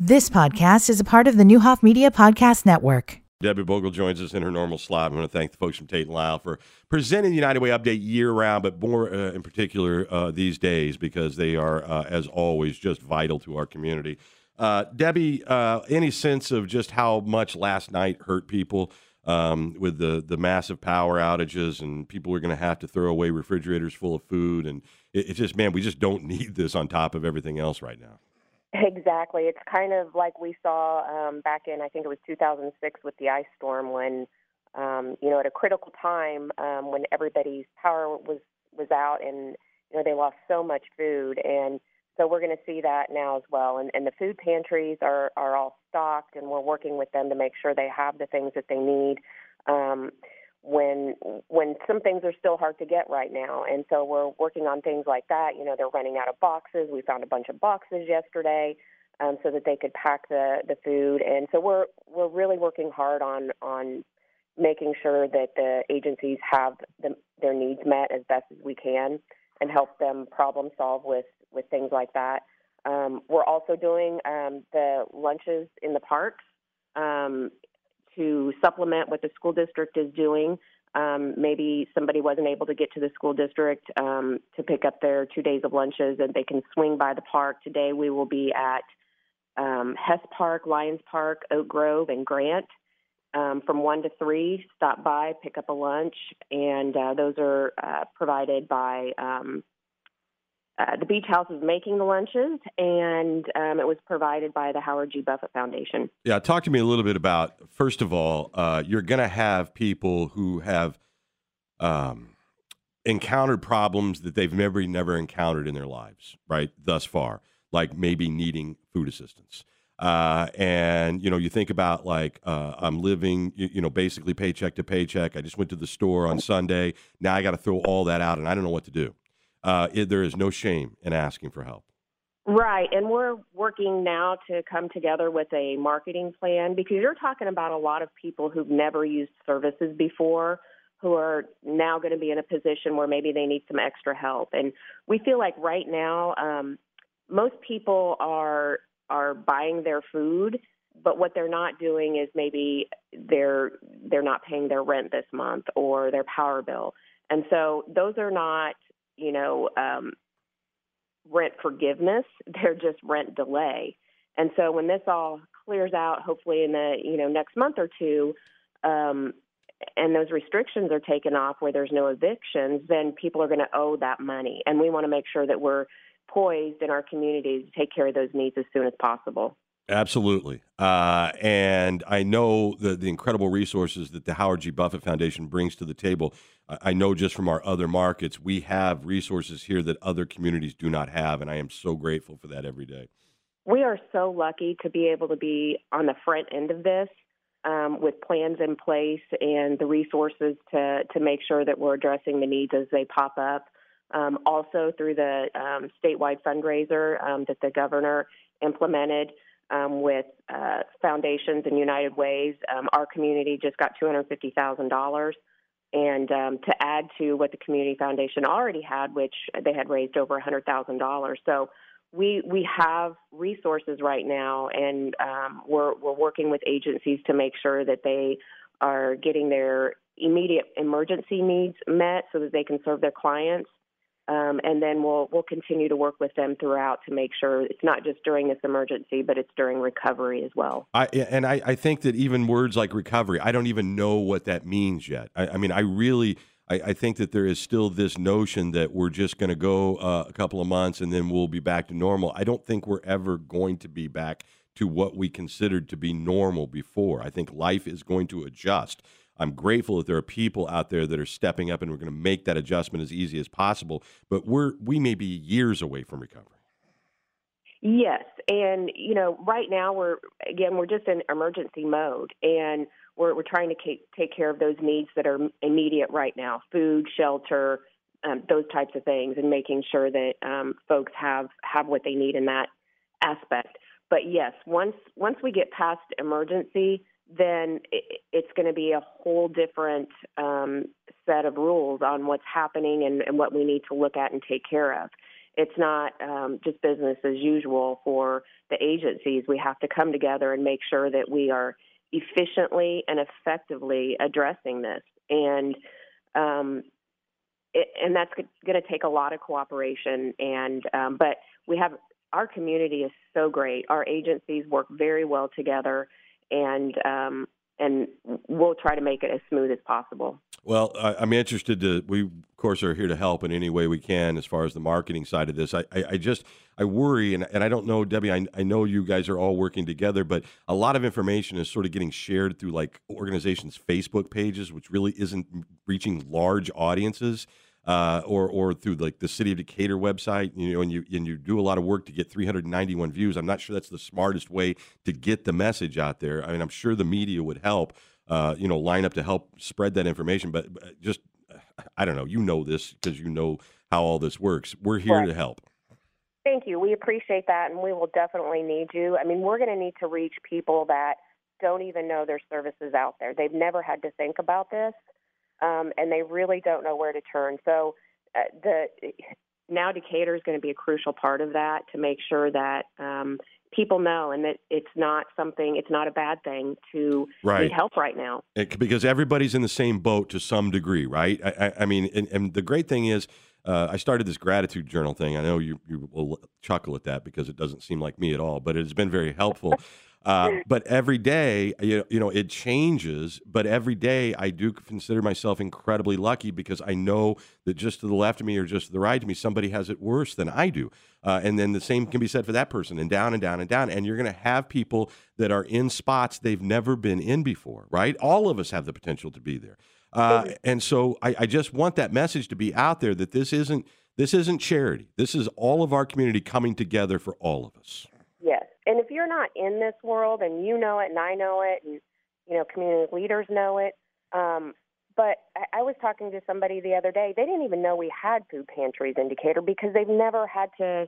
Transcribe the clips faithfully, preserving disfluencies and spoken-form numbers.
This podcast is a part of the Newhoff Media Podcast Network. Debbie Bogle joins us in her normal slot. I want to thank the folks from Tate and Lyle for presenting the United Way Update year-round, but more uh, in particular uh, these days because they are, uh, as always, just vital to our community. Uh, Debbie, uh, any sense of just how much last night hurt people um, with the, the massive power outages and people are going to have to throw away refrigerators full of food? And it, it's just, man, we just don't need this on top of everything else right now. Exactly. It's kind of like we saw um, back in, I think it was two thousand six with the ice storm when, um, you know, at a critical time um, when everybody's power was, was out and, you know, they lost so much food. And so we're going to see that now as well. And, and the food pantries are, are all stocked, and we're working with them to make sure they have the things that they need. Um, when when some things are still hard to get right now. And so we're working on things like that. You know, they're running out of boxes. We found a bunch of boxes yesterday um, so that they could pack the, the food. And so we're we're really working hard on on making sure that the agencies have the, their needs met as best as we can and help them problem solve with, with things like that. Um, we're also doing um, the lunches in the parks. Um, to supplement what the school district is doing. Um, maybe somebody wasn't able to get to the school district um, to pick up their two days of lunches, and they can swing by the park. Today we will be at um, Hess Park, Lions Park, Oak Grove, and Grant um, from one to three. Stop by, pick up a lunch, and uh, those are uh, provided by um, Uh, the Beach House is making the lunches, and um, it was provided by the Howard G. Buffett Foundation. Yeah, talk to me a little bit about, first of all, uh, you're going to have people who have um, encountered problems that they've never, never encountered in their lives, right, thus far, like maybe needing food assistance. Uh, and, you know, you think about, like, uh, I'm living, you, you know, basically paycheck to paycheck. I just went to the store on Sunday. Now I got to throw all that out, and I don't know what to do. Uh, it, there is no shame in asking for help. Right, and we're working now to come together with a marketing plan because you're talking about a lot of people who've never used services before who are now going to be in a position where maybe they need some extra help. And we feel like right now um, most people are are buying their food, but what they're not doing is maybe they're they're not paying their rent this month or their power bill. And so those are not you know, um, rent forgiveness. They're just rent delay. And so when this all clears out, hopefully in the, you know, next month or two, um, and those restrictions are taken off where there's no evictions, then people are going to owe that money. And we want to make sure that we're poised in our communities to take care of those needs as soon as possible. Absolutely. Uh, and I know the, the incredible resources that the Howard G. Buffett Foundation brings to the table. I know just from our other markets, we have resources here that other communities do not have, and I am so grateful for that every day. We are so lucky to be able to be on the front end of this um, with plans in place and the resources to, to make sure that we're addressing the needs as they pop up. Um, also through the um, statewide fundraiser um, that the governor implemented, Um, with uh, foundations and United Ways, um, our community just got two hundred fifty thousand dollars. And um, to add to what the Community Foundation already had, which they had raised over one hundred thousand dollars. So we we have resources right now, and um, we're, we're working with agencies to make sure that they are getting their immediate emergency needs met so that they can serve their clients. Um, and then we'll we'll continue to work with them throughout to make sure it's not just during this emergency, but it's during recovery as well. I, and I, I think that even words like recovery, I don't even know what that means yet. I, I mean, I really, I, I think that there is still this notion that we're just going to go uh, a couple of months and then we'll be back to normal. I don't think we're ever going to be back to what we considered to be normal before. I think life is going to adjust. I'm grateful that there are people out there that are stepping up and we're going to make that adjustment as easy as possible. But we're we may be years away from recovery. Yes, and you know, right now we're again we're just in emergency mode, and we're we're trying to take, take care of those needs that are immediate right now: food, shelter, um, those types of things, and making sure that um, folks have have what they need in that aspect. But yes, once once we get past emergency, then it, it's going to be a whole different um, set of rules on what's happening and, and what we need to look at and take care of. it's not um, just business as usual for the agencies. We have to come together and make sure that we are efficiently and effectively addressing this. And um, it, and that's going to take a lot of cooperation. And um, but we have our community is so great. Our agencies work very well together, and um, and we'll try to make it as smooth as possible. Well, I, I'm interested to. We, of course, are here to help in any way we can as far as the marketing side of this. I, I, I just I worry, and, and I don't know, Debbie. I, I know you guys are all working together, but a lot of information is sort of getting shared through like organizations' Facebook pages, which really isn't reaching large audiences. Uh, or or through like the City of Decatur website, you know, and you and you do a lot of work to get three hundred ninety-one views. I'm not sure that's the smartest way to get the message out there. I mean, I'm sure the media would help, uh, you know, line up to help spread that information. But, but just, I don't know. You know this because you know how all this works. We're here Right. to help. Thank you. We appreciate that, and we will definitely need you. I mean, we're going to need to reach people that don't even know their services out there. They've never had to think about this. Um, and they really don't know where to turn. So uh, the now Decatur is going to be a crucial part of that to make sure that um, people know and that it's not something, it's not a bad thing to Right. need help right now. It, because everybody's in the same boat to some degree, right? I, I, I mean, and, and the great thing is, uh, I started this gratitude journal thing. I know you, you will chuckle at that because it doesn't seem like me at all, but it's been very helpful. Uh, but every day, you know, you know, it changes. But every day, I do consider myself incredibly lucky because I know that just to the left of me or just to the right of me, somebody has it worse than I do. Uh, and then the same can be said for that person, and down and down and down. And you're going to have people that are in spots they've never been in before, right? All of us have the potential to be there. Uh, and so I, I just want that message to be out there that this isn't this isn't charity. This is all of our community coming together for all of us. Yes. And if you're not in this world and you know it and I know it and, you know, community leaders know it, um, but I, I was talking to somebody the other day. They didn't even know we had food pantries in Decatur because they've never had to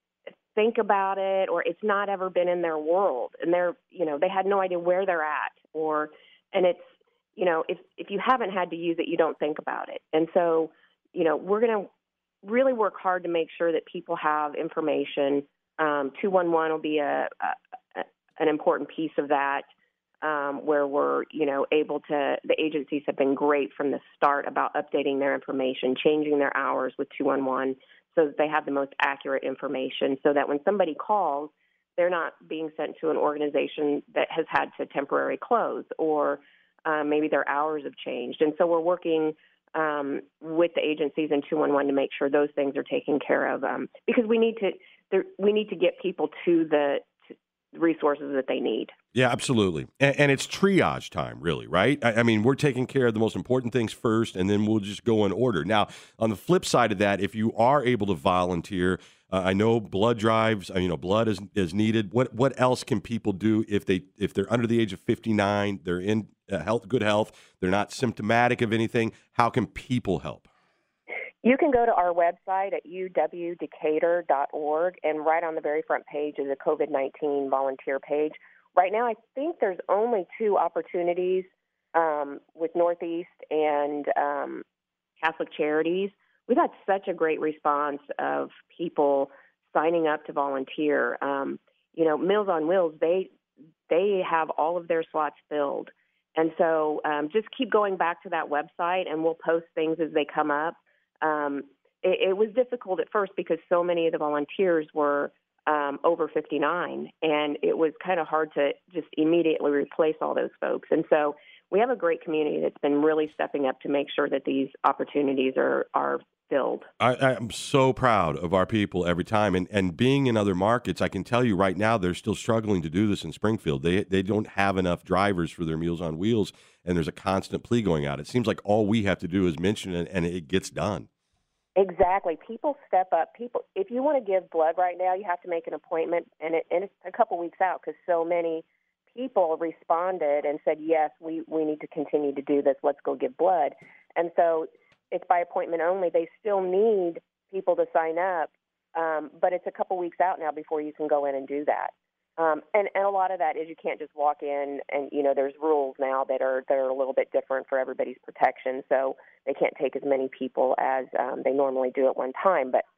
think about it, or it's not ever been in their world. And they're, you know, they had no idea where they're at, or, and it's, you know, if, if you haven't had to use it, you don't think about it. And so, you know, we're going to really work hard to make sure that people have information. Um, two one one will be a, a, a an important piece of that, um, where we're, you know, able to, the agencies have been great from the start about updating their information, changing their hours with two one one so that they have the most accurate information, so that when somebody calls, they're not being sent to an organization that has had to temporarily close, or uh, maybe their hours have changed. And so we're working um, with the agencies in two one one to make sure those things are taken care of, um, because we need to there, we need to get people to the to resources that they need. Yeah, absolutely. And, and it's triage time, really, right? I, I mean, we're taking care of the most important things first, and then we'll just go in order. Now, on the flip side of that, if you are able to volunteer, uh, I know blood drives, uh, you know, blood is is needed. What what else can people do if they if they're under the age of fifty-nine, they're in uh, health, good health, they're not symptomatic of anything? How can people help? You can go to our website at u w decatur dot org, and right on the very front page is a COVID nineteen volunteer page. Right now, I think there's only two opportunities um, with Northeast and um, Catholic Charities. We've had such a great response of people signing up to volunteer. Um, you know, Meals on Wheels, they they have all of their slots filled. And so um, just keep going back to that website, and we'll post things as they come up. Um, it, it was difficult at first because so many of the volunteers were um, over fifty-nine, and it was kind of hard to just immediately replace all those folks. And so we have a great community that's been really stepping up to make sure that these opportunities are, are filled. I, I'm so proud of our people every time. And, and being in other markets, I can tell you right now, they're still struggling to do this in Springfield. They they don't have enough drivers for their Meals on Wheels, and there's a constant plea going out. It seems like all we have to do is mention it, and it gets done. Exactly. People step up. People, if you want to give blood right now, you have to make an appointment, and, it, and it's a couple weeks out because so many people responded and said, yes, we, we need to continue to do this. Let's go give blood. And so it's by appointment only. They still need people to sign up, um, but it's a couple weeks out now before you can go in and do that. Um, and, and a lot of that is you can't just walk in and, you know, there's rules now that are that are a little bit different for everybody's protection. So they can't take as many people as um, they normally do at one time. But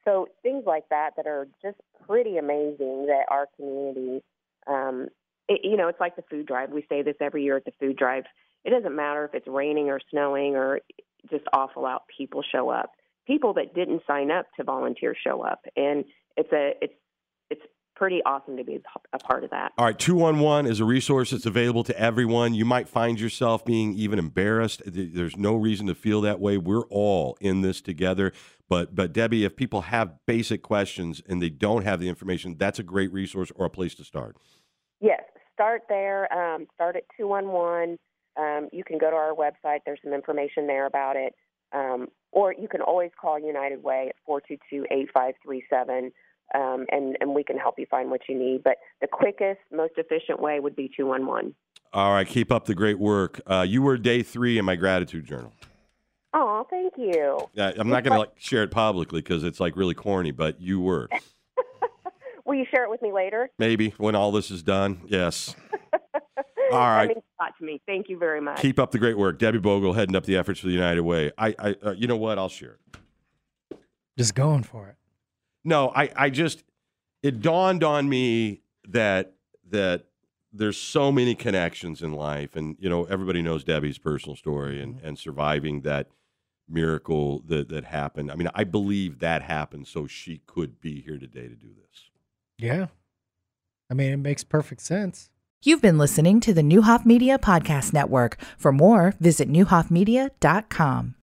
So things like that that are just pretty amazing that our community, um, it, you know, it's like the food drive. We say this every year at the food drive. It doesn't matter if it's raining or snowing or just awful out, people show up. People that didn't sign up to volunteer show up. And it's a it's it's pretty awesome to be a part of that. All right, two one one is a resource that's available to everyone. You might find yourself being even embarrassed. There's no reason to feel that way. We're all in this together. But, but Debbie, if people have basic questions and they don't have the information, that's a great resource or a place to start. Yes, start there. Um, start at two one one. Um, you can go to our website. There's some information there about it. Um, or you can always call United Way at four two two, eight five three seven. Um, and, and we can help you find what you need. But the quickest, most efficient way would be two one one. All right, keep up the great work. Uh, you were day three in my gratitude journal. Oh, thank you. Uh, I'm not going to like share it publicly because it's like really corny, but you were. Will you share it with me later? Maybe when all this is done. Yes. All right. That means a lot to me. Thank you very much. Keep up the great work. Debbie Bogle heading up the efforts for the United Way. I, I uh, you know what? I'll share it. Just going for it. No, I, I just, it dawned on me that, that there's so many connections in life. And, you know, everybody knows Debbie's personal story and, and surviving that miracle that, that happened. I mean, I believe that happened so she could be here today to do this. Yeah. I mean, it makes perfect sense. You've been listening to the Neuhoff Media Podcast Network. For more, visit neuhoff media dot com.